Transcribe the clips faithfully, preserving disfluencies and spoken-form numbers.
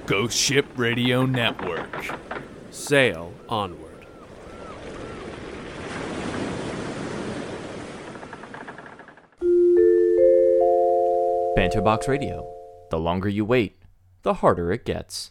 Ghost Ship Radio Network. Sail onward. Banterbox Radio. The longer you wait, the harder it gets.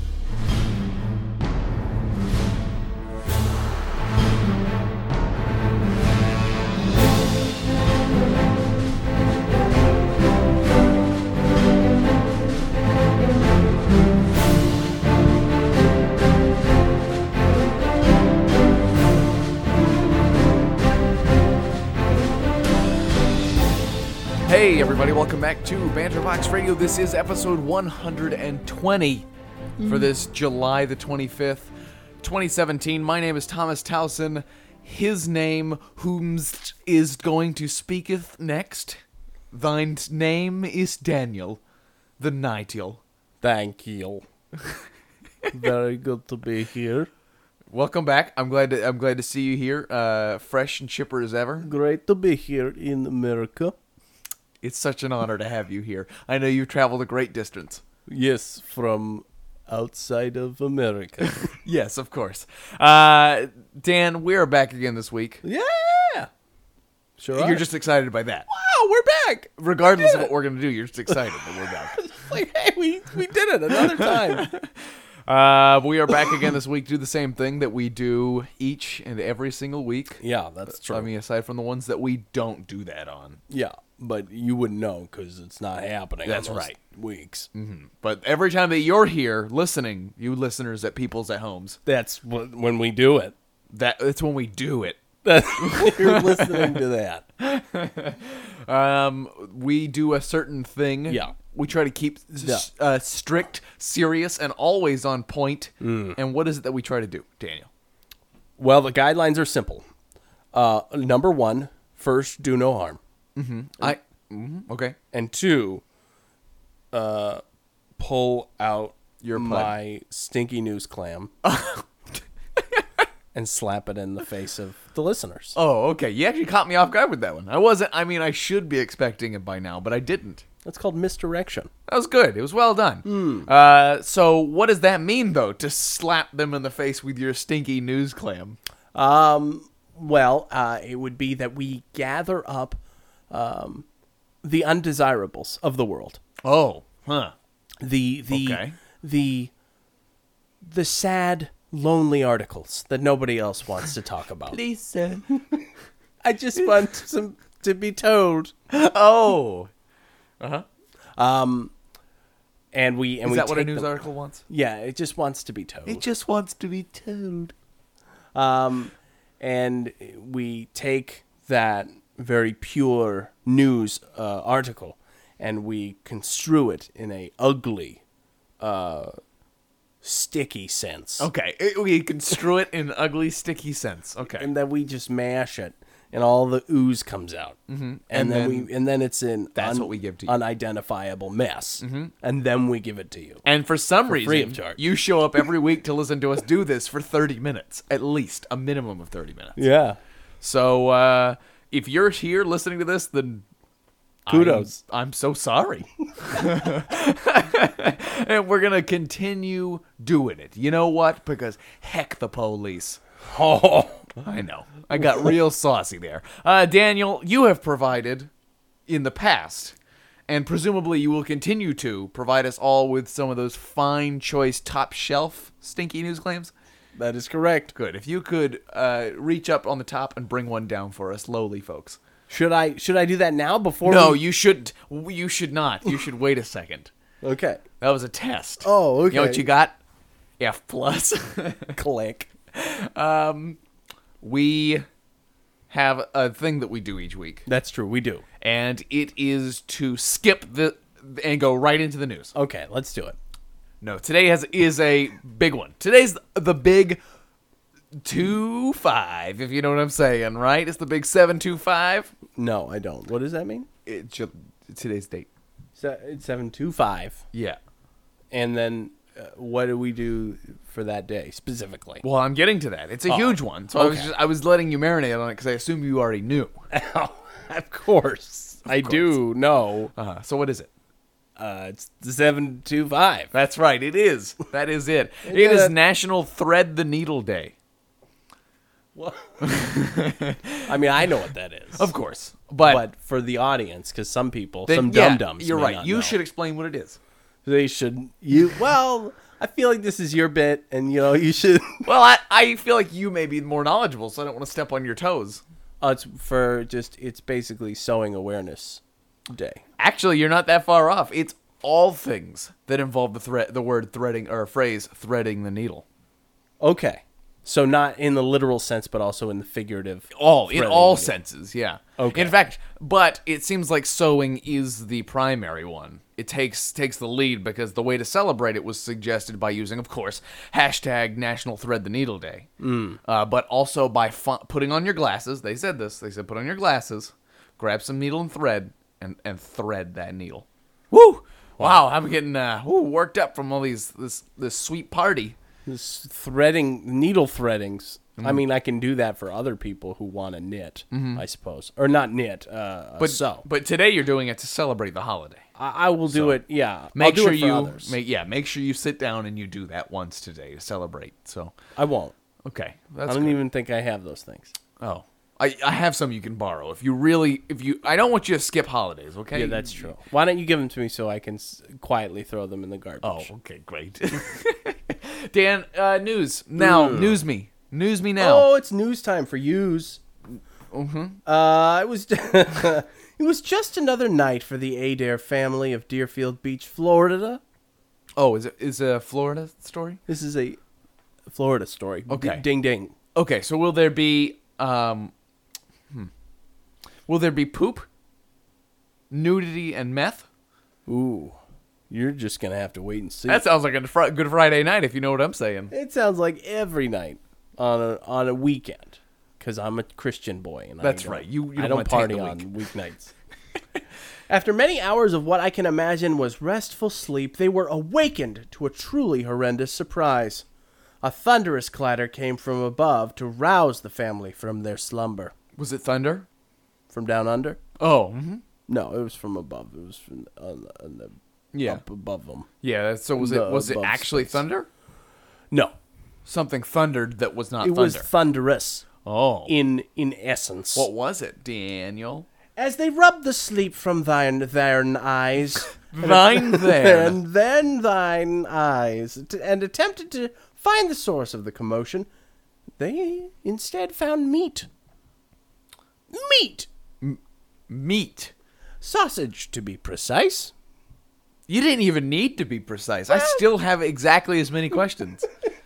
Hey everybody, welcome back to Banterbox Radio. This is episode one hundred twenty for this July the twenty-fifth, twenty seventeen. My name is Thomas Towson. His name, whomst is going to speaketh next. Thine name is Daniel, the Nightial. Thank you. Very good to be here. Welcome back. I'm glad to I'm glad to see you here, uh, fresh and chipper as ever. Great to be here in America. It's such an honor to have you here. I know you've traveled a great distance. Yes, from outside of America. Yes, of course. Uh, Dan, we're back again this week. Yeah. Sure. You're are. just excited by that. Wow, we're back. Regardless Yeah. of what we're going to do, you're just excited that we're back. Like, hey, we, we did it another time. Uh, we are back again this week to do the same thing that we do each and every single week. Yeah, that's true. I mean, aside from the ones that we don't do that on. yeah, but you wouldn't know because it's not happening. That's on those right. Weeks. Mm-hmm. But every time that you're here listening, you listeners at people's at homes, That's wh- when we do it. that that's when we do it. You're listening to that. Um, we do a certain thing. Yeah. We try to keep s- Yeah. uh, strict, serious, and always on point. Mm. And what is it that we try to do, Daniel? Well, the guidelines are simple. Uh, number one, first, do no harm. I mhm, okay. And two, uh, pull out Your plug. my stinky news clam and slap it in the face of the listeners. Oh, okay. You actually caught me off guard with that one. I wasn't. I mean, I should be expecting it by now, but I didn't. That's called misdirection. That was good. It was well done. Hmm. Uh, so, what does that mean, though, to slap them in the face with your stinky news clam? Um, well, uh, it would be that we gather up um, the undesirables of the world. Oh, huh. The the Okay. the the sad, lonely articles that nobody else wants to talk about. Lisa. I just want some to be told. Oh. Um, and we and Is we that what a take news them- article wants? Yeah, it just wants to be told. just wants to be told. Um, and we take that very pure news uh, article and we construe it in a ugly, uh, sticky sense. Okay. It, we construe it in an ugly, sticky sense. Okay. And then we just mash it, and all the ooze comes out. Mm-hmm. And, And then, then we and then it's an that's what we give to you. unidentifiable mess. Mm-hmm. And then we give it to you. And for some free reason, of charge. you show up every week to listen to us do this for thirty minutes. At least. A minimum of thirty minutes. Yeah. So, uh, if you're here listening to this, then Kudos. I'm, I'm so sorry. And we're going to continue doing it. You know what? Because heck the police. Oh. I know. I got real saucy there. Uh, Daniel, you have provided in the past, and presumably you will continue to, provide us all with some of those fine choice top shelf stinky news claims. That is correct. Good. If you could uh, reach up on the top and bring one down for us, lowly folks. Should I should I do that now before? No, we... you should. You should not. You should wait a second. Okay. That was a test. Oh, okay. You know what you got? F plus. Click. We have a thing that we do each week, That's true. We do. and it is to skip the and go right into the news. Okay, let's do it. No, today has is a big one. Today's the big two five, if you know what I'm saying, right? It's the big seven two five. No, I don't. What does that mean? It, ju- today's date. Se- It's seven two five. Yeah. And then uh, what do we do for that day specifically? Well, I'm getting to that. It's a Oh, huge one, so I was okay. just I was letting you marinate on it because I assume you already knew. Of course, I do know. Uh, so what is it? Uh, it's seven two five. That's right. It is. That is it. It Yeah. is National Thread the Needle Day. Well, I mean, I know what that is. Of course. But, But for the audience, because some people, then, some yeah, dum-dums you're may right. not You know. should explain what it is. They should. You well, I feel like this is your bit, and you know you should. Well, I, I feel like you may be more knowledgeable, so I don't want to step on your toes. Uh, it's for just. It's basically Sewing Awareness Day. Actually, you're not that far off. It's all things that involve the thread, the word threading, or phrase threading the needle. Okay, so not in the literal sense, but also in the figurative. All in threading all the needle. senses, yeah. Okay. In fact, but it seems like sewing is the primary one. It takes takes the lead because the way to celebrate it was suggested by using, of course, hashtag National Thread the Needle Day. Mm. Uh, but also by fu- putting on your glasses. They said this. They said put on your glasses, grab some needle and thread, and, and thread that needle. Woo! Wow, I'm getting uh, woo, worked up from all these this this sweet party. This threading, needle threadings. Mm-hmm. I mean, I can do that for other people who want to knit, I suppose, or not knit, uh, But sew. but today you're doing it to celebrate the holiday. I, I will do it. Yeah, I'll Make do sure it for you others. make yeah, make sure you sit down and you do that once today to celebrate. So I won't. okay, I that's don't good. even think I have those things. Oh, I, I have some you can borrow if you really if you. I don't want you to skip holidays. Okay. Yeah, that's true. Why don't you give them to me so I can s- quietly throw them in the garbage? Oh, okay, great. Dan, uh, news now. News me. News me now. Oh, it's news time for yous. Mm-hmm. Uh, it was it was just another night for the Adair family of Deerfield Beach, Florida. Oh, is it is it a Florida story? This is a Florida story. Okay. D- ding ding. Okay, so will there be um, hmm. will there be poop, nudity, and meth? Ooh, you're just gonna have to wait and see. That sounds like a fr- good Friday night, if you know what I'm saying. It sounds like every night on a on a weekend, because I'm a Christian boy and That's I don't, right. You- you I don't don't wanna party take the on weeknights. After many hours of what I can imagine was restful sleep, they were awakened to a truly horrendous surprise. A thunderous clatter came from above to rouse the family from their slumber. Was it thunder? From down under? Oh, mm-hmm. No, it was from above. It was from on the, on the Yeah. up above them. Yeah. that's- So was The it was it above actually space. thunder? No, Something thundered that was not it thunder. was thunderous oh. in in essence. What was it, Daniel? As they rubbed the sleep from thine thine eyes, Thine there. and then thine eyes, t- and attempted to find the source of the commotion, they instead found meat. Meat! Meat. Sausage, to be precise. You didn't even need to be precise. I still have exactly as many questions.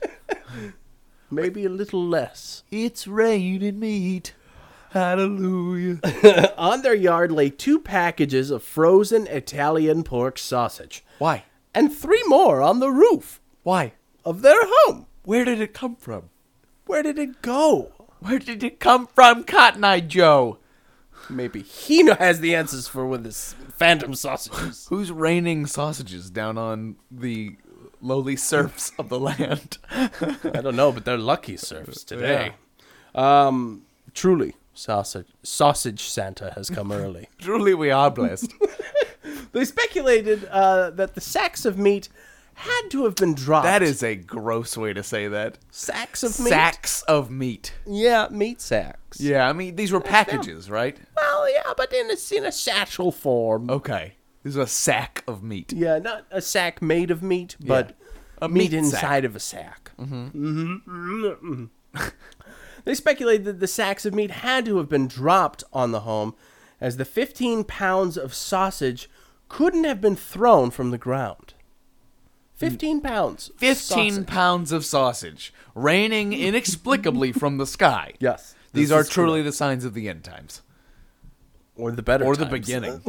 Maybe a little less. It's raining meat. Hallelujah. On their yard lay two packages of frozen Italian pork sausage, Why? and three more on the roof Why? of their home. Where did it come from? Where did it go? Where did it come from, Cotton Eye Joe? Maybe he kno- has the answers for with his phantom sausages. Who's raining sausages down on the lowly serfs of the land? I don't know, but they're lucky serfs today. Um, truly, sausage sausage Santa has come early. Truly, we are blessed. They speculated uh, that the sacks of meat had to have been dropped. That is a gross way to say that. sacks of meat. Sacks of meat. Yeah, meat sacks. Yeah, I mean, these were packages, right? Well, yeah, but in a in a satchel form. Okay. This is a sack of meat. Yeah, not a sack made of meat, but A meat, meat inside of a sack. Mm-hmm. Mm-hmm. They speculated that the sacks of meat had to have been dropped on the home, as the fifteen pounds of sausage couldn't have been thrown from the ground. Fifteen pounds. of Fifteen sausage. pounds of sausage raining inexplicably from the sky. Yes. These this are is truly correct. the signs of the end times. Or the better Or the times. beginning.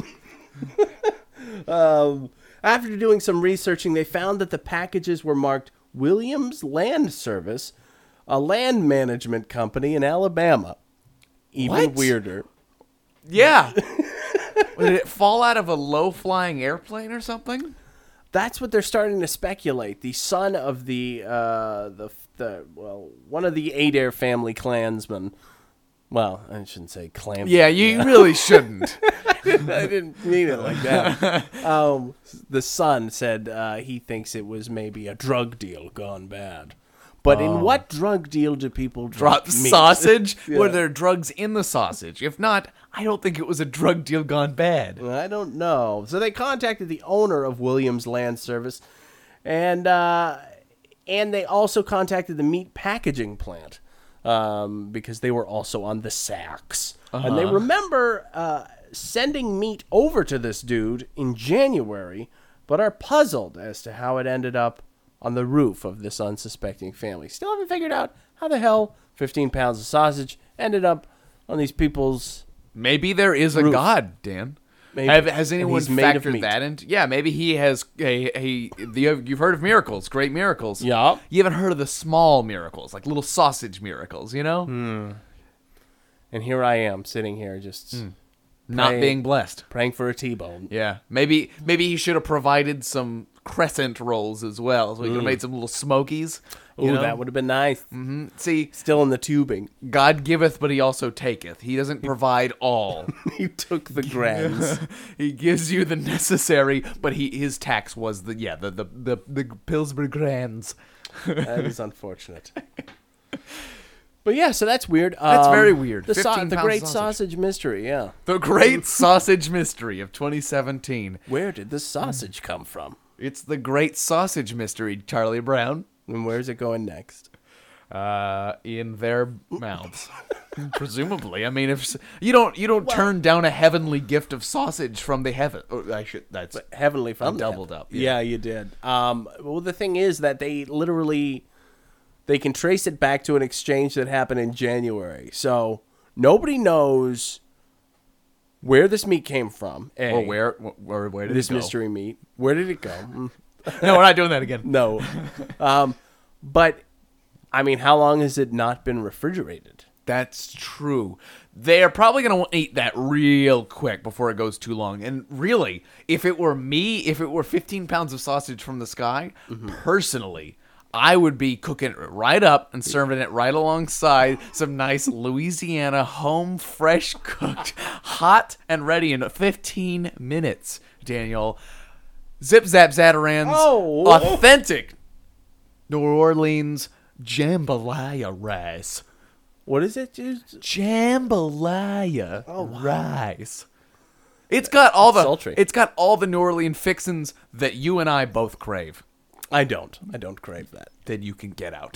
Um, after doing some researching, they found that the packages were marked Williams Land Service, a land management company in Alabama. Even What? weirder. Yeah. Did it fall out of a low-flying airplane or something? That's what they're starting to speculate. The son of the uh, the the well, one of the Adair family clansmen, Well, I shouldn't say clam. Yeah, you really shouldn't. I didn't mean it like that. Um, the son said uh, he thinks it was maybe a drug deal gone bad. But in what drug deal do people drop, Drop meat? sausage? Yeah. Were there drugs in the sausage? If not, I don't think it was a drug deal gone bad. I don't know. So they contacted the owner of Williams Land Service, and uh, and they also contacted the meat packaging plant um, because they were also on the sacks. Uh-huh. And they remember uh, sending meat over to this dude in January, but are puzzled as to how it ended up on the roof of this unsuspecting family. Still haven't figured out how the hell fifteen pounds of sausage ended up on these people's... Maybe there is a Roof. God, Dan. Maybe. Have, has And anyone he's made of factored meat. that into? Yeah, maybe he has a, a the, you've heard of miracles, great miracles. Yeah. You haven't heard of the small miracles, like little sausage miracles, you know? And here I am, sitting here just Not Praying. being blessed. praying for a T-bone. Yeah. Maybe maybe he should have provided some crescent rolls as well, so he could have made some little smokies. Ooh, you know? that would have been nice. Mm, See, Still in the tubing. God giveth, but he also taketh. He doesn't provide all. He took the grands. He gives you the necessary, but he his tax was the yeah the the the, the Pillsbury Grands. That is unfortunate. But yeah, so that's weird. That's Um, very weird. The, sau- fifteen the pound great sausage. sausage mystery, yeah. The Great Sausage Mystery of twenty seventeen. Where did the sausage come from? It's the Great Sausage Mystery, Charlie Brown. And where's it going next? Uh, in their mouths, presumably. I mean, if s- you don't you don't turn down a heavenly gift of sausage from the heaven. Oh, I should. That's Heavenly from I doubled heaven. up, Yeah. yeah. you did. Um, well, the thing is that they literally they can trace it back to an exchange that happened in January. So nobody knows where this meat came from. A, or where where where did this it go? mystery meat? Where did it go? Mm, No, we're not doing that again. no. Um, but I mean, how long has it not been refrigerated? That's true. They're probably going to eat that real quick before it goes too long. And really, if it were me, if it were fifteen pounds of sausage from the sky, personally, I would be cooking it right up and serving it right alongside some nice Louisiana home fresh cooked, hot and ready in fifteen minutes, Daniel. Zip Zap Zatarans, Oh. authentic New Orleans jambalaya rice. What is it? Just- Jambalaya rice. It's got all the Sultry. it's got all the New Orleans fixins that you and I both crave. I don't. I don't crave that. Then you can get out.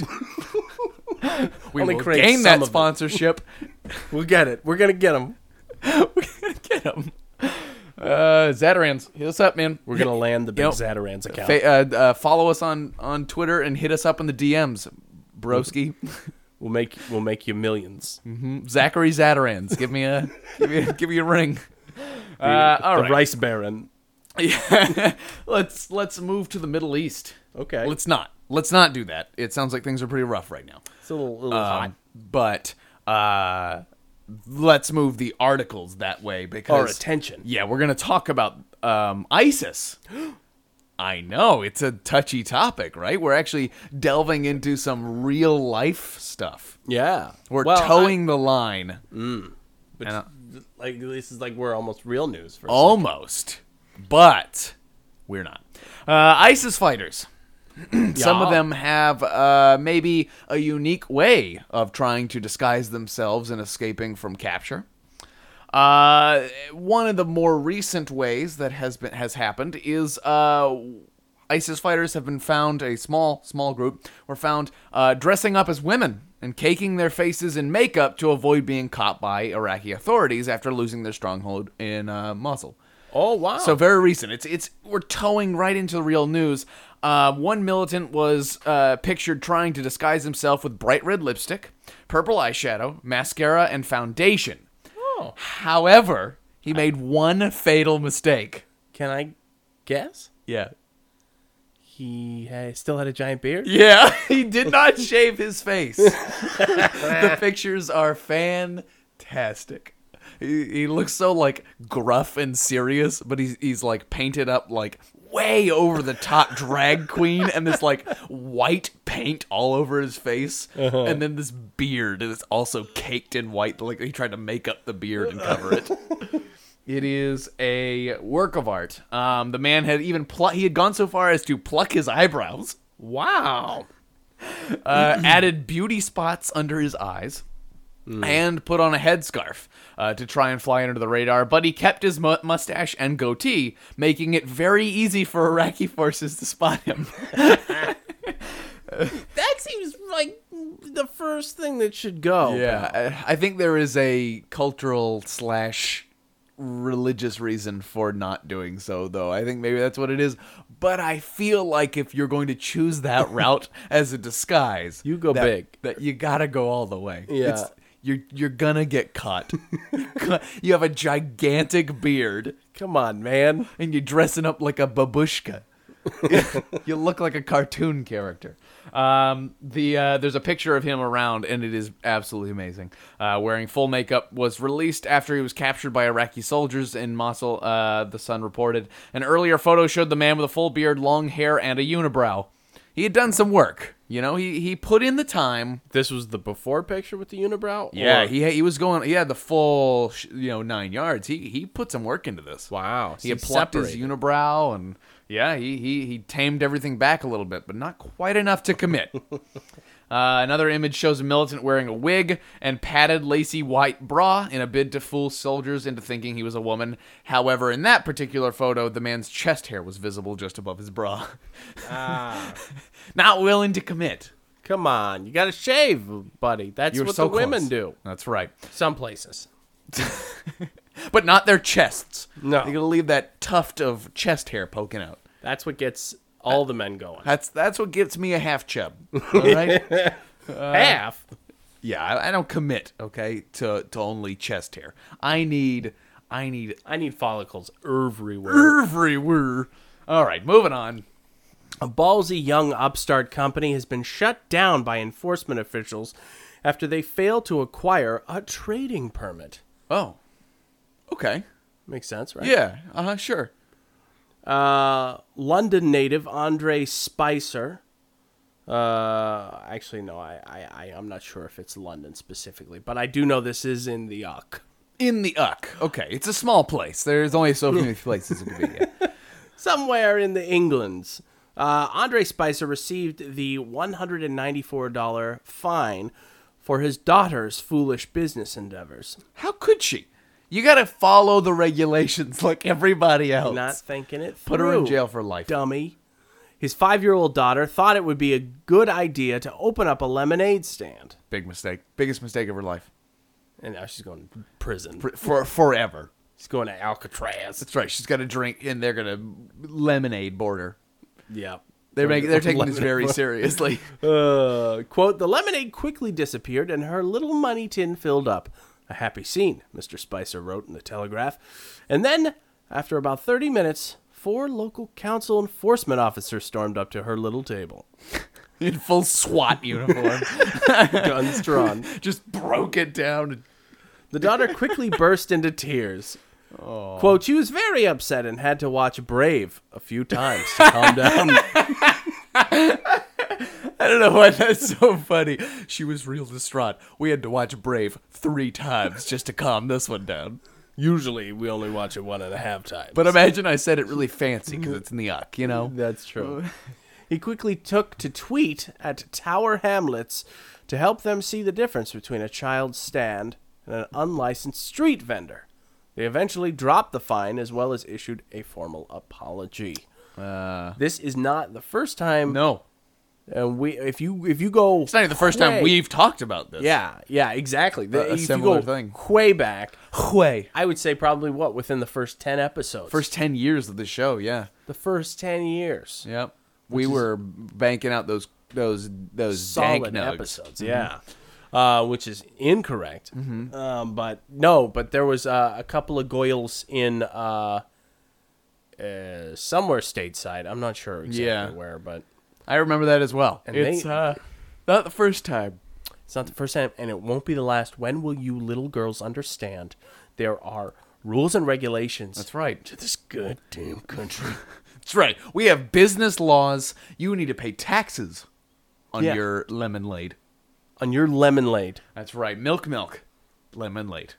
we Only will crave gain some that of it. sponsorship. We'll get it. We're gonna get them. We're gonna get them. Uh, Zatarans, hit us up, man. We're gonna land the big Yep. Zatarans account. Fa- uh, uh, follow us on, on Twitter and hit us up in the D Ms, broski. We'll make we'll make you millions. Zachary Zatarans, give me a give me a, give me a ring. Uh, all the right. rice baron. Yeah. let's let's move to the Middle East. Okay. Let's not. Let's not do that. It sounds like things are pretty rough right now. It's a little, little Um, hot. but uh, let's move the articles that way because Our attention. Yeah, we're gonna talk about um, ISIS. I know it's a touchy topic, right? We're actually delving into some real life stuff. Yeah. We're Well, towing the line. But And, uh, like this is like we're almost real news for a Almost, but we're not. Uh, ISIS fighters. Some of Yeah. them have uh, maybe a unique way of trying to disguise themselves and escaping from capture. Uh, one of the more recent ways that has been has happened is uh, ISIS fighters have been found. A small small group were found uh, dressing up as women and caking their faces in makeup to avoid being caught by Iraqi authorities after losing their stronghold in uh, Mosul. Oh wow. So very recent. It's it's we're towing right into the real news. Uh, one militant was uh, pictured trying to disguise himself with bright red lipstick, purple eyeshadow, mascara, and foundation. Oh. However, he made one fatal mistake. Can I guess? Yeah. He ha- still had a giant beard? Yeah, he did not shave his face. The pictures are fantastic. He, he looks so like gruff and serious, but he's he's like painted up like way over the top drag queen and this like white paint all over his face, uh-huh. and then this beard that's also caked in white. Like he tried to make up the beard and cover it. It is a work of art. Um, the man had even pl- he had gone so far as to pluck his eyebrows. Wow. Uh, added beauty spots under his eyes. Mm. And put on a headscarf uh, to try and fly under the radar, but he kept his mu- mustache and goatee, making it very easy for Iraqi forces to spot him. That seems like the first thing that should go. Yeah, I, I think there is a cultural slash religious reason for not doing so, though. I think maybe that's what it is. But I feel like if you're going to choose that route as a disguise, you go that, big. That you gotta go all the way. Yeah. It's, You're you're gonna get caught. You have a gigantic beard. Come on, man. And you're dressing up like a babushka. You look like a cartoon character. Um, the uh, there's a picture of him around, and it is absolutely amazing. Uh, wearing full makeup, was released after he was captured by Iraqi soldiers in Mosul. Uh, the Sun reported. An earlier photo showed the man with a full beard, long hair, and a unibrow. He had done some work. You know, he, he put in the time. This was the before picture with the unibrow? Yeah, or? he he was going. He had the full, you know, nine yards. He he put some work into this. Wow, he had plucked his unibrow, and yeah, he he he tamed everything back a little bit, but not quite enough to commit. Uh, another image shows a militant wearing a wig and padded lacy white bra in a bid to fool soldiers into thinking he was a woman. However, in that particular photo, the man's chest hair was visible just above his bra. Ah. Not willing to commit. Come on, you gotta shave, buddy. That's You're what so the close. women do. That's right. Some places. But not their chests. No. They're gonna leave that tuft of chest hair poking out. That's what gets all the men going. That's that's what gets me a half chub. All right? uh, half? Yeah, I, I don't commit, okay, to, to only chest hair. I need I need I need follicles everywhere. Everywhere. All right, moving on. A ballsy young upstart company has been shut down by enforcement officials after they failed to acquire a trading permit. Oh. Okay. Makes sense, right? Yeah, uh-huh, sure. Uh, London native Andre Spicer. Uh, actually, no, I, I, I, I'm not sure if it's London specifically, but I do know this is in the U K. In the U K. Okay, it's a small place. There's only so many places it could be. Yeah. Somewhere in the Englands. Uh, Andre Spicer received the one hundred ninety-four dollars fine for his daughter's foolish business endeavors. How could she? You gotta follow the regulations like everybody else. Not thinking it through. Put her in jail for life. Dummy. His five-year-old daughter thought it would be a good idea to open up a lemonade stand. Big mistake. Biggest mistake of her life. And now she's going to prison. For, for forever. She's going to Alcatraz. That's right. She's got to drink, and they're going to lemonade board her. Yeah. They're, making, they're taking this very seriously. Uh, quote, the lemonade quickly disappeared, and her little money tin filled up. A happy scene, Mister Spicer wrote in the Telegraph. And then, after about thirty minutes, four local council enforcement officers stormed up to her little table. In full SWAT uniform. Guns drawn. Just broke it down. The daughter quickly burst into tears. Oh. Quote, she was very upset and had to watch Brave a few times to calm down. I don't know why that's so funny. She was real distraught. We had to watch Brave three times just to calm this one down. Usually, we only watch it one and a half times. But imagine I said it really fancy because it's in the U K, you know? That's true. He quickly took to tweet at Tower Hamlets to help them see the difference between a child's stand and an unlicensed street vendor. They eventually dropped the fine as well as issued a formal apology. Uh, this is not the first time. No. And we, if you if you go, it's not even the first way, time we've talked about this. Yeah, yeah, exactly. The, a if similar you go thing. Way back, way. I would say probably what within the first ten episodes, first ten years of the show. Yeah, the first ten years. Yep, we were banking out those those those solid dank episodes. Mm-hmm. Yeah, uh, which is incorrect. Mm-hmm. Um, but no, but there was uh, a couple of goyles in uh, uh, somewhere stateside. I'm not sure exactly yeah. where, but. I remember that as well. And it's they, uh, not the first time. It's not the first time, and it won't be the last. When will you little girls understand there are rules and regulations? That's right. To this goddamn country. That's right. We have business laws. You need to pay taxes on Yeah. your lemonade. On your lemonade. That's right. Milk, milk. Lemonade.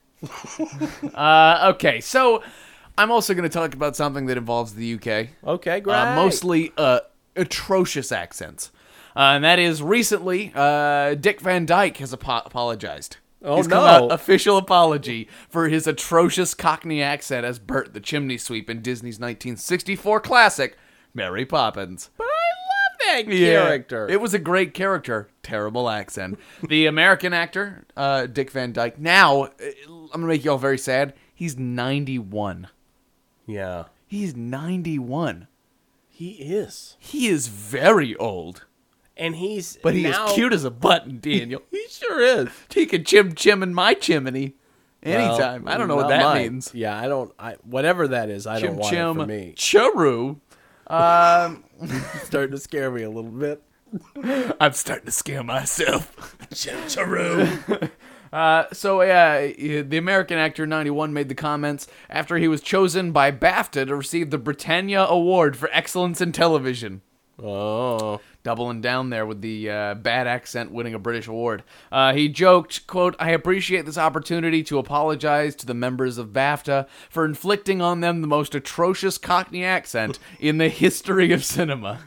uh, okay, so I'm also going to talk about something that involves the U K. Okay, great. Uh, mostly uh, atrocious accents. Uh, and that is recently, uh, Dick Van Dyke has apo- apologized. Oh, He's come no. out official apology for his atrocious Cockney accent as Bert the Chimney Sweep in Disney's nineteen sixty-four classic, Mary Poppins. But I love that character. It was a great character. Terrible accent. The American actor, uh, Dick Van Dyke, now, uh, I'm going to make you all very sad, he's ninety-one. Yeah. He's ninety-one. He is. He is very old. And he's But he now, is cute as a button, Daniel. He sure is. He can chim chim in my chimney anytime. Well, I don't know what not that mine. means. Yeah, I don't. I whatever that is, I Chim don't want chim it for me. charu. Um, It's starting to scare me a little bit. I'm starting to scare myself. Chim-charu. Uh, so yeah, the American actor ninety-one made the comments after he was chosen by BAFTA to receive the Britannia Award for Excellence in Television. Oh. Doubling down there with the uh, bad accent winning a British award. Uh, he joked, quote, "I appreciate this opportunity to apologize to the members of BAFTA for inflicting on them the most atrocious Cockney accent in the history of cinema."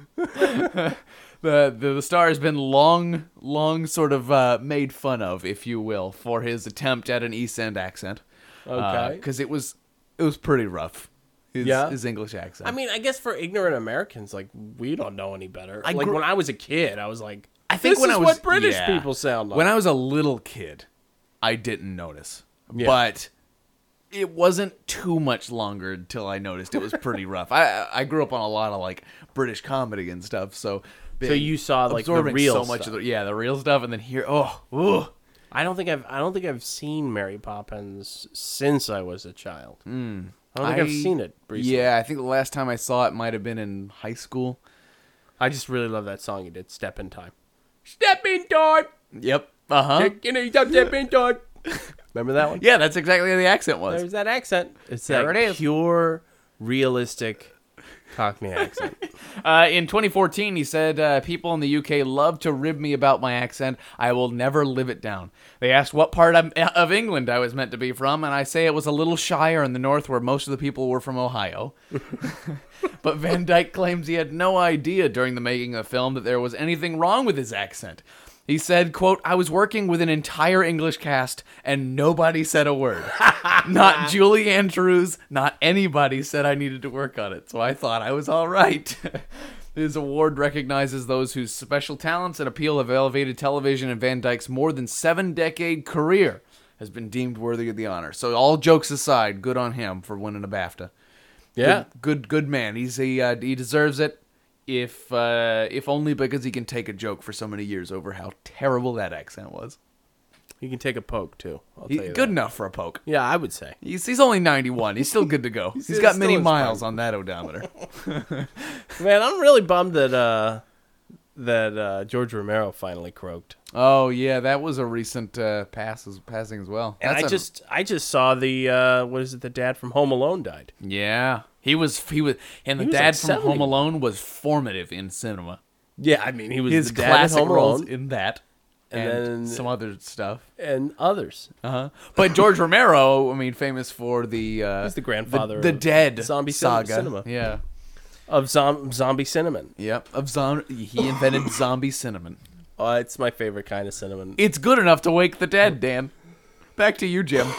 The, the the star has been long, long sort of uh, made fun of, if you will, for his attempt at an East End accent. Okay. Because it was it was pretty rough. His, Yeah? his English accent. I mean, I guess for ignorant Americans, like, we don't know any better. I like, grew- when I was a kid, I was like, I think this when is I was what British yeah. people sound like. When I was a little kid, I didn't notice. Yeah. But it wasn't too much longer until I noticed it was pretty rough. I I grew up on a lot of like British comedy and stuff, so So you saw, like, the absorbing real so much stuff. of the yeah the real stuff, and then here oh ooh. I don't think I've I don't think I've seen Mary Poppins since I was a child. Mm. I don't think I, have seen it recently. Yeah, I think the last time I saw it might have been in high school. I just really love that song you did, Step in Time. Step in time. Yep. Uh huh. You know, you got step in time. Remember that one? Yeah, that's exactly how the accent was. There's that accent. It's There that it is. pure, realistic Cockney accent. Uh, in twenty fourteen, he said, uh, people in the U K love to rib me about my accent. I will never live it down. They asked what part of, of England I was meant to be from, and I say it was a little shire in the north where most of the people were from Ohio. But Van Dyke claims he had no idea during the making of the film that there was anything wrong with his accent. He said, quote, "I was working with an entire English cast, and nobody said a word. Not Julie Andrews, not anybody said I needed to work on it, so I thought I was all right." His award recognizes those whose special talents and appeal have elevated television, and Van Dyke's more than seven-decade career has been deemed worthy of the honor. So all jokes aside, good on him for winning a BAFTA. Yeah. Good, good, good man. He's he, uh, he deserves it. If uh, if only because he can take a joke for so many years over how terrible that accent was. You can take a poke, too. I'll He, tell you good that. enough for a poke. Yeah, I would say. He's, he's only ninety-one. He's still good to go. He's got still many is miles fine. on that odometer. Man, I'm really bummed that uh, that uh, George Romero finally croaked. Oh yeah, that was a recent uh, pass as, passing as well. And That's I a- just I just saw the uh, what is it? The dad from Home Alone died. yeah, he was he was, and the He was dad like from seventy. Home Alone was formative in cinema. Yeah, I mean he was His the dad in classic Home roles Alone in that, And and, then- some other stuff. and others. Uh-huh. But George Romero, I mean, famous for the uh, He's the grandfather the, of Dead zombie cin- saga. cinema. Yeah, Of zom- zombie cinnamon. yep. Of zom- he invented zombie cinnamon. Oh, it's my favorite kind of cinnamon. It's good enough to wake the dead, Dan. Back to you, Jim.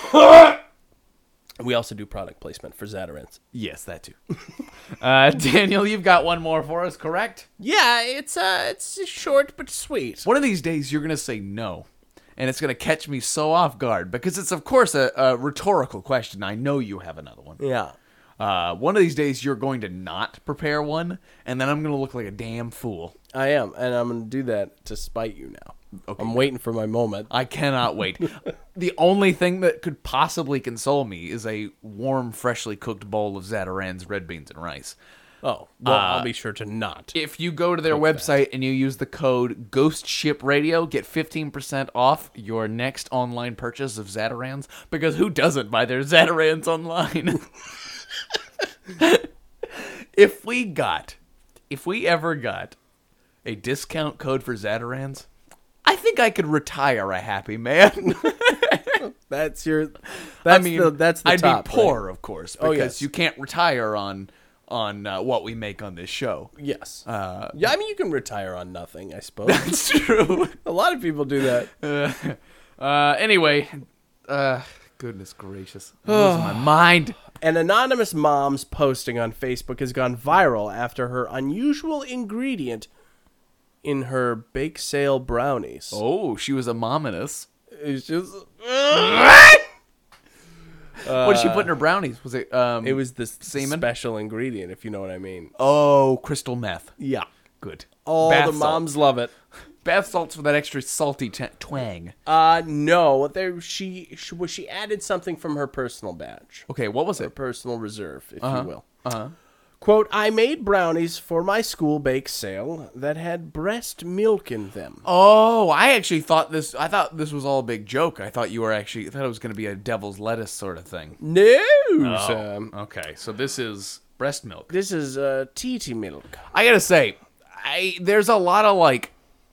We also do product placement for Zatarans. Yes, that too. Uh, Daniel, you've got one more for us, correct? Yeah, it's uh, it's short but sweet. One of these days, you're gonna say no, and it's gonna catch me so off guard because it's, of course, a, a rhetorical question. I know you have another one. Yeah. Uh, one of these days, you're going to not prepare one, and then I'm gonna look like a damn fool. I am, and I'm going to do that to spite you now. Okay. I'm waiting for my moment. I cannot wait. The only thing that could possibly console me is a warm, freshly cooked bowl of Zatarans red beans and rice. Oh, well, Uh, I'll be sure to not. If you go to their website and you use the code GhostShipRadio, get fifteen percent off your next online purchase of Zatarans, because who doesn't buy their Zatarans online? if we got, if we ever got a discount code for Zatarans, I think I could retire a happy man. That's your. That's I mean, the, that's the I'd top, be poor, right? of course, Oh, because yes. you can't retire on on uh, what we make on this show. Yes. Uh, yeah, I mean you can retire on nothing, I suppose. That's true. A lot of people do that. Uh, uh, anyway, uh, goodness gracious, I'm losing my mind. An anonymous mom's posting on Facebook has gone viral after her unusual ingredient in her bake sale brownies. Oh, she was a mominous. It's just. What did she put in her brownies? Was it? Um, It was this semen? special ingredient, if you know what I mean. Oh, crystal meth. Yeah. Good. All Bath the salt. moms love it. Bath salts for that extra salty t- twang. Uh, no. There, she, she, well, she added something from her personal batch. Okay, what was Her it? personal reserve, if Uh-huh. you will. Uh-huh. Quote, I made brownies for my school bake sale that had breast milk in them. Oh, I actually thought this. I thought this was all a big joke. I thought you were actually. I thought it was going to be a devil's lettuce sort of thing. No, Oh, Sam. okay. So this is breast milk. This is uh, T T milk. I gotta say, I there's a lot of like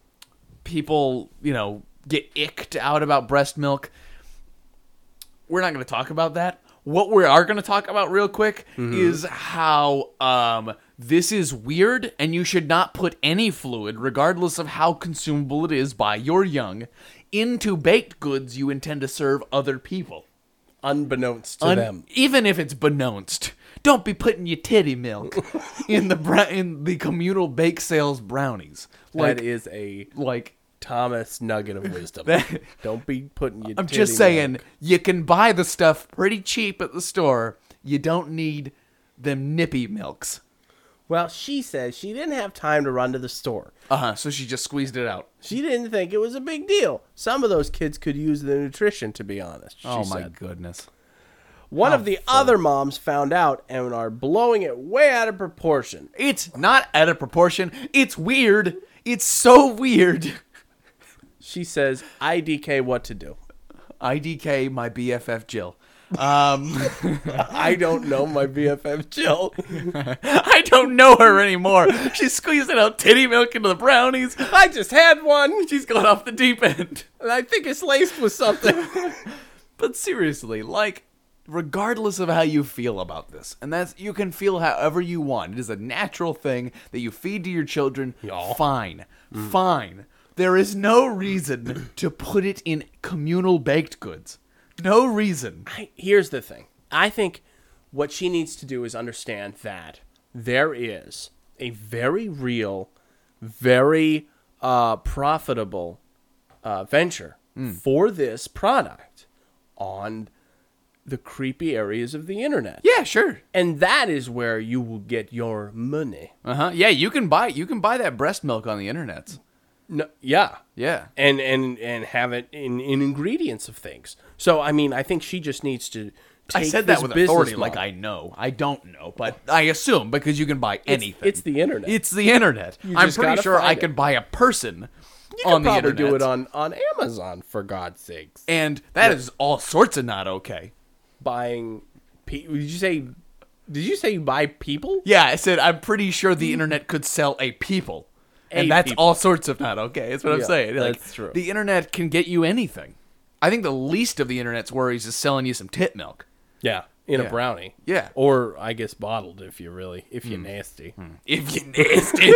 people, you know, get icked out about breast milk. We're not going to talk about that. What we are going to talk about real quick is how um, this is weird, and you should not put any fluid, regardless of how consumable it is by your young, into baked goods you intend to serve other people. Unbeknownst to Un- them. Even if it's beknownst. Don't be putting your titty milk in the bra- in the communal bake sales brownies. Like, that is a like Thomas nugget of wisdom. That- Don't be putting your I'm titty just saying, milk. you can buy the stuff pretty cheap at the store. You don't need them nippy milks. Well, she says she didn't have time to run to the store. Uh huh. So she just squeezed it out. She didn't think it was a big deal. Some of those kids could use the nutrition, to be honest. She Oh my said. goodness. One How of the fun. other moms found out and are blowing it way out of proportion. It's not out of proportion. It's weird. It's so weird. She says, I D K what to do. I D K my B F F Jill. Um, I don't know my B F F Jill. I don't know her anymore. She's squeezing out titty milk into the brownies. I just had one, She's gone off the deep end. and I think it's laced with something. But seriously, like, regardless of how you feel about this, and that's, you can feel however you want. It is a natural thing that you feed to your children. Y'all. Fine. Fine. There is no reason to put it in communal baked goods. No reason. I, here's the thing. I think what she needs to do is understand that there is a very real, very uh, profitable uh, venture for this product on the creepy areas of the internet. Yeah, sure. And that is where you will get your money. Uh-huh. Yeah, you can buy you can buy that breast milk on the internet. No, yeah. Yeah. And and and have it in, in ingredients of things. So I mean, I think she just needs to take I said this that with business authority, like model. I know. I don't know, but I assume because you can buy anything. It's the internet. It's the internet. You I'm just pretty gotta sure I find it. could buy a person You on could the probably internet. do it on, on Amazon, for God's sakes. and that is all sorts of not okay. Buying, pe- did you say? Did you say you buy people? Yeah, I said I'm pretty sure the internet could sell a people, and A that's people. all sorts of not okay. That's what I'm Yeah, saying. Like, that's true. The internet can get you anything. I think the least of the internet's worries is selling you some tit milk. Yeah, in Yeah. a brownie. Yeah. or I guess bottled if you really if you're nasty. If you nasty.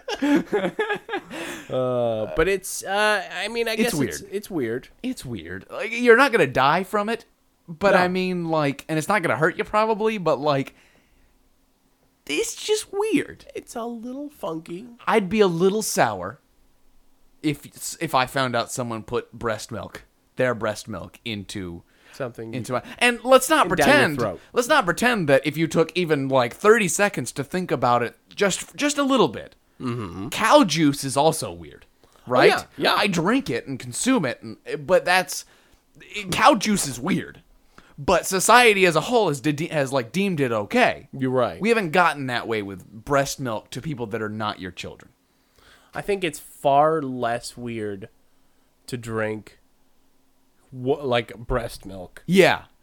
Uh, but it's uh, I mean, I guess It's it's weird. It's weird. It's weird. Like, you're not gonna die from it, but No. I mean, like, and it's not gonna hurt you probably, but like, it's just weird. It's a little funky. I'd be a little sour if if I found out someone put breast milk, their breast milk, into Something you- into my. And let's not down your pretend. throat. Let's not pretend that if you took even like thirty seconds to think about it, just just a little bit. Mm-hmm. Cow juice is also weird, right? yeah, yeah. I drink it and consume it, and, but that's cow juice is weird. But society as a whole has de- has like deemed it okay. You're right. We haven't gotten that way with breast milk to people that are not your children. I think it's far less weird to drink wh- like breast milk. Yeah.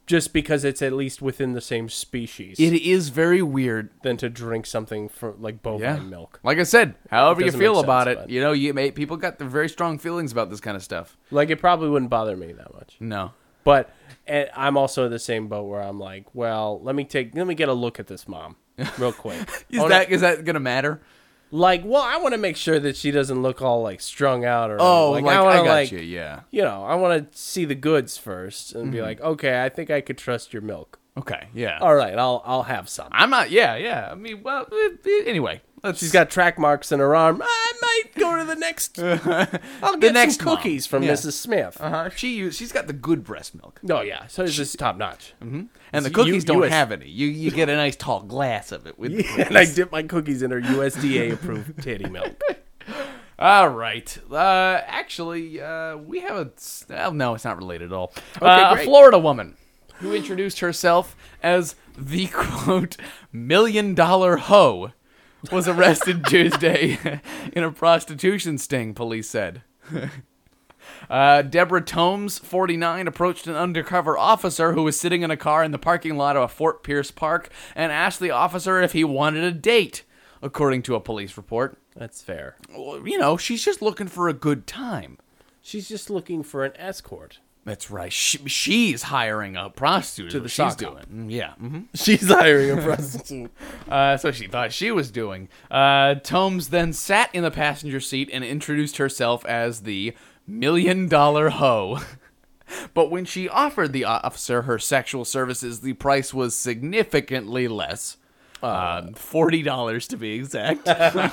just because it's at least within the same species, It is very weird. than to drink something for like bovine Yeah. milk. Like I said, however you doesn't feel make about sense, it, but- you know, you may, people got the very strong feelings about this kind of stuff. Like it probably wouldn't bother me that much. No. But and I'm also in the same boat where I'm like, well, let me take, let me get a look at this mom real quick. Is I wanna- that is that gonna matter? like? Well, I want to make sure that she doesn't look all like strung out or Oh, like, like, I I, want to got like you. Yeah. you know I want to see the goods first and Mm-hmm. be like, okay, I think I could trust your milk. Okay. Yeah. All right, I'll I'll have some. I'm not. Yeah. Yeah. I mean, well. eh, eh, Anyway, let's. She's got track marks in her arm. I might go to the next. I'll get next some mom. cookies from Yeah. Missus Smith. Uh-huh. She use, she's got the good breast milk, Oh yeah, so it's just top notch. and the U- cookies don't U S have any. You you get a nice tall glass of it with. the And I dip my cookies in her U S D A approved titty milk. All right. Uh, actually, uh, we have a. Oh, no, it's not related at all. uh, a great. Florida woman who introduced herself as the quote million dollar hoe was arrested Tuesday in a prostitution sting. Police said. Uh, Deborah Tomes, forty-nine, approached an undercover officer who was sitting in a car in the parking lot of a Fort Pierce park and asked the officer if he wanted a date, according to a police report. That's fair. Well, you know, she's just looking for a good time. She's just looking for an escort. That's right. She, she's hiring a prostitute. To is the what she's sock doing. hop. Mm, Yeah. hmm She's hiring a prostitute. Uh, so she thought she was doing. Uh, Tomes then sat in the passenger seat and introduced herself as the million dollar hoe. But when she offered the officer her sexual services, the price was significantly less. Uh, forty dollars to be exact.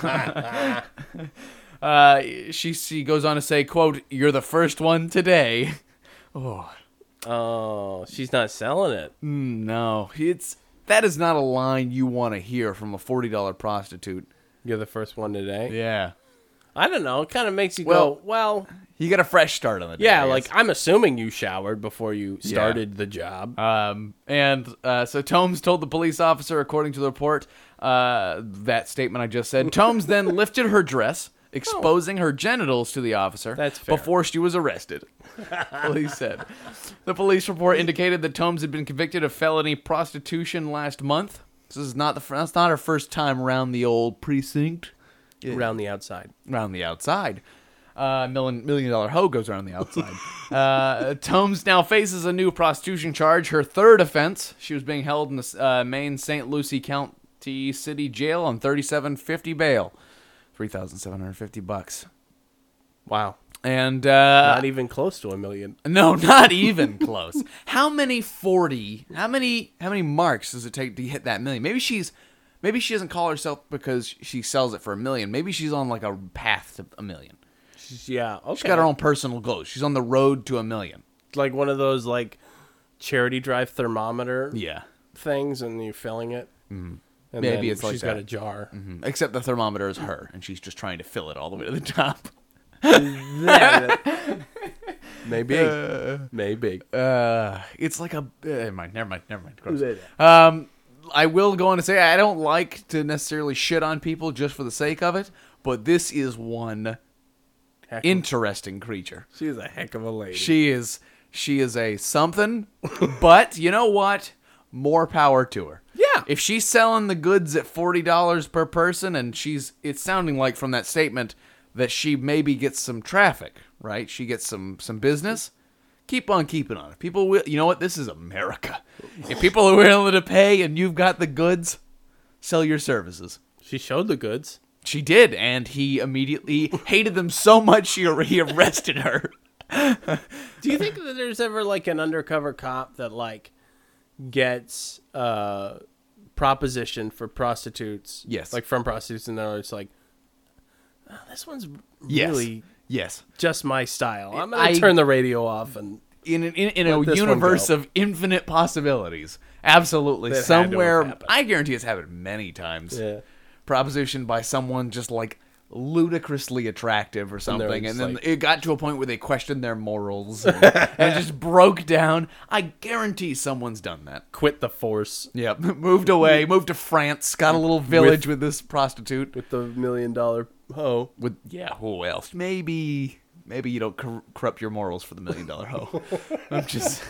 uh, she, she goes on to say, quote, "You're the first one today." Oh. Oh, she's not selling it. Mm, no, it's that is not a line you want to hear from a forty dollar prostitute. You're the first one today. Yeah, I don't know. It kind of makes you Well, go, well, you get a fresh start on the day. yeah, I like guess. I'm assuming you showered before you started the job. Um, and uh, so Tomes told the police officer, according to the report, uh, that statement I just said. Tomes then lifted her dress, exposing her genitals to the officer. That's fair. Before she was arrested. Police said. The police report indicated that Tomes had been convicted of felony prostitution last month. This is not the fir- that's not her first time around the old precinct. Around the outside. Around the outside. Uh, million million dollar hoe goes around the outside. uh, Tomes now faces a new prostitution charge, her third offense. She was being held in the uh, Maine Saint Lucie County City Jail on thirty-seven fifty bail, three thousand seven hundred fifty bucks. Wow. And uh, Not even close to a million. no, not even close. How many forty? How many? How many marks does it take to hit that million? Maybe she's, maybe she doesn't call herself because she sells it for a million. Maybe she's on like a path to a million. Yeah, okay. She's got her own personal goals. She's on the road to a million. Like one of those like charity drive thermometer Yeah. things, and you're filling it. Mm. And Maybe then it's like she's got that. a jar. Mm-hmm. Except the thermometer is her, and she's just trying to fill it all the way to the top. Maybe. Maybe. Uh, it's like a. Uh, never mind. Never mind. Never mind. Gross. Um, I will go on to say I don't like to necessarily shit on people just for the sake of it, but this is one Heck of- interesting creature. She's a heck of a lady. She is. She is a something, but you know what? More power to her. Yeah. If she's selling the goods at forty dollars per person, and she's, it's sounding like from that statement that she maybe gets some traffic, right? She gets some some business. Keep on keeping on it. People will. You know what? This is America. If people are willing to pay, and you've got the goods, sell your services. She showed the goods. She did, and he immediately hated them so much he he arrested her. Do you think that there's ever like an undercover cop that like gets uh proposition for prostitutes? Yes. Like from prostitutes, and they're just like, oh, this one's Yes. really Yes. just my style. I'm gonna I- turn the radio off and In an, in, in a Let this one universe go. of infinite possibilities, absolutely. That had to have Somewhere, happened. I guarantee it's happened many times. yeah. Proposition by someone just like ludicrously attractive or something, and, just then like- it got to a point where they questioned their morals and, and it just broke down. I guarantee someone's done that. Quit the force Yep, moved away, moved to France, got a little village with, this prostitute. with the million dollar hoe. With yeah, who else? Maybe maybe you don't cor- corrupt your morals for the million dollar hoe. I'm just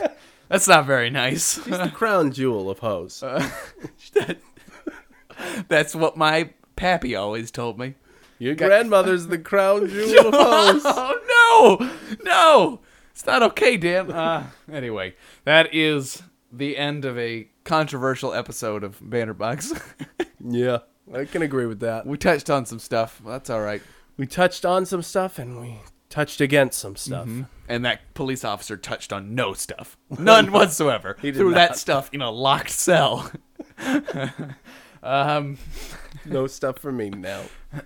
That's not very nice. She's the crown jewel of hoes. That- that's what my pappy always told me. Your grandmother's the crown jewel of hoes. Oh, no! No! It's not okay, Dan. Uh, anyway, that is the end of a controversial episode of Banterbox. Yeah, I can agree with that. We touched on some stuff. Well, that's all right. We touched on some stuff and we touched against some stuff. And that police officer touched on no stuff. None whatsoever. He did Threw not. that stuff in a locked cell. um, No stuff for me now.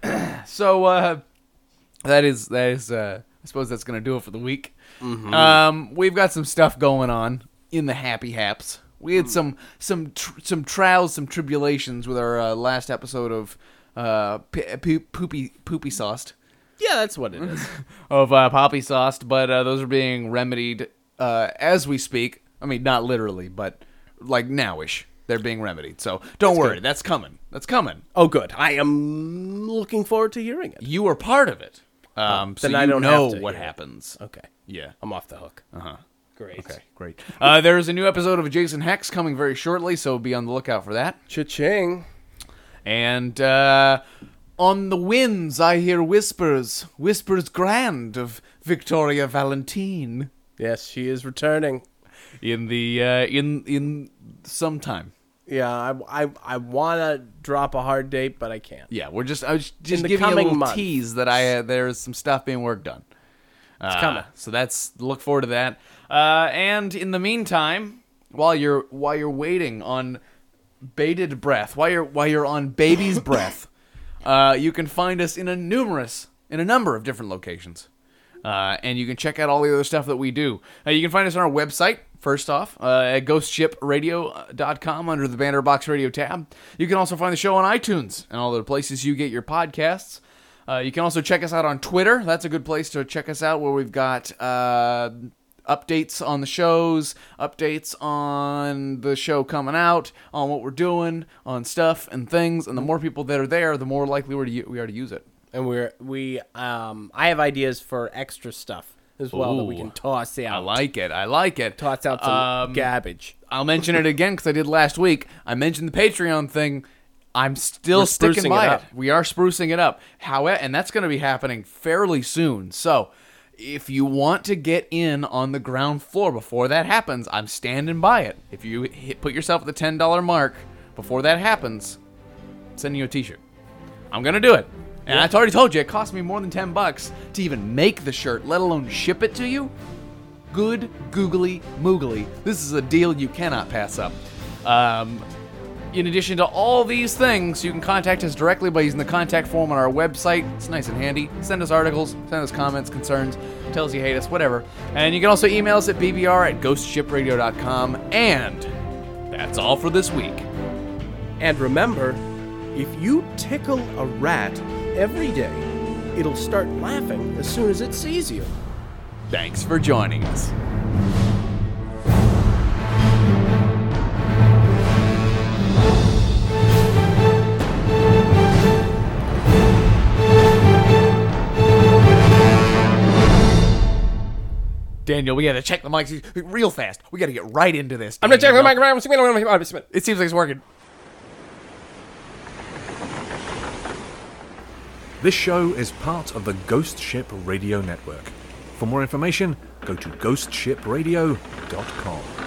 so, uh, that is, that is, uh, I suppose that's going to do it for the week. Um, we've got some stuff going on in the Happy Haps. We had some, some, tr- some trials, some tribulations with our uh, last episode of uh, p- p- poopy, poopy sauced. Yeah, that's what it is. of uh, poppy sauced, but uh, those are being remedied uh, as we speak. I mean, not literally, but like nowish. They're being remedied. So don't worry, good. that's coming. That's coming. Oh, good. I am looking forward to hearing it. You are part of it. Um, so then you I don't know have to what hear it. happens. Okay. Yeah. I'm off the hook. Uh-huh. Great. Okay, great. Uh, there is a new episode of Jason Hex coming very shortly, so be on the lookout for that. Cha-ching. And uh, on the winds, I hear whispers, whispers grand of Victoria Valentine Yes, she is returning. in the uh, in in sometime. Yeah, I, I, I want to drop a hard date, but I can't. Yeah, we're just I was just the giving you a coming little month. tease that I uh, there's some stuff being worked on. It's coming. So that's look forward to that. Uh, and in the meantime, while you're while you're waiting on bated breath, while you're while you're on baby's breath, uh, you can find us in a numerous in a number of different locations. Uh, and you can check out all the other stuff that we do. Uh, you can find us on our website, first off, uh, at ghost ship radio dot com under the Banterbox Radio tab. You can also find the show on iTunes and all the places you get your podcasts. Uh, you can also check us out on Twitter. That's a good place to check us out, where we've got uh, updates on the shows, updates on the show coming out, on what we're doing, on stuff and things. And the more people that are there, the more likely we're to, u- we are to use it. And we're we um I have ideas for extra stuff as well that we Ooh. can toss out. I like it. I like it. toss out some Um, garbage. I'll mention it again because I did last week. I mentioned the Patreon thing. I'm still We're sticking sprucing by it it. up. We are sprucing it up. However, and that's going to be happening fairly soon. So, if you want to get in on the ground floor before that happens, I'm standing by it. If you hit, put yourself at the ten dollar mark before that happens, I'm sending you a T-shirt. I'm going to do it. And I already told you, it cost me more than ten bucks to even make the shirt, let alone ship it to you. Good googly moogly. This is a deal you cannot pass up. Um, in addition to all these things, you can contact us directly by using the contact form on our website. It's nice and handy. Send us articles, send us comments, concerns, tell us you hate us, whatever. And you can also email us at b b r at ghost ship radio dot com. And that's all for this week. And remember, if you tickle a rat every day, it'll start laughing as soon as it sees you. Thanks for joining us. Daniel, we gotta check the mics real fast. We gotta get right into this. I'm not checking the Daniel. microphone. It seems like it's working. This show is part of the Ghost Ship Radio Network. For more information, go to ghost ship radio dot com.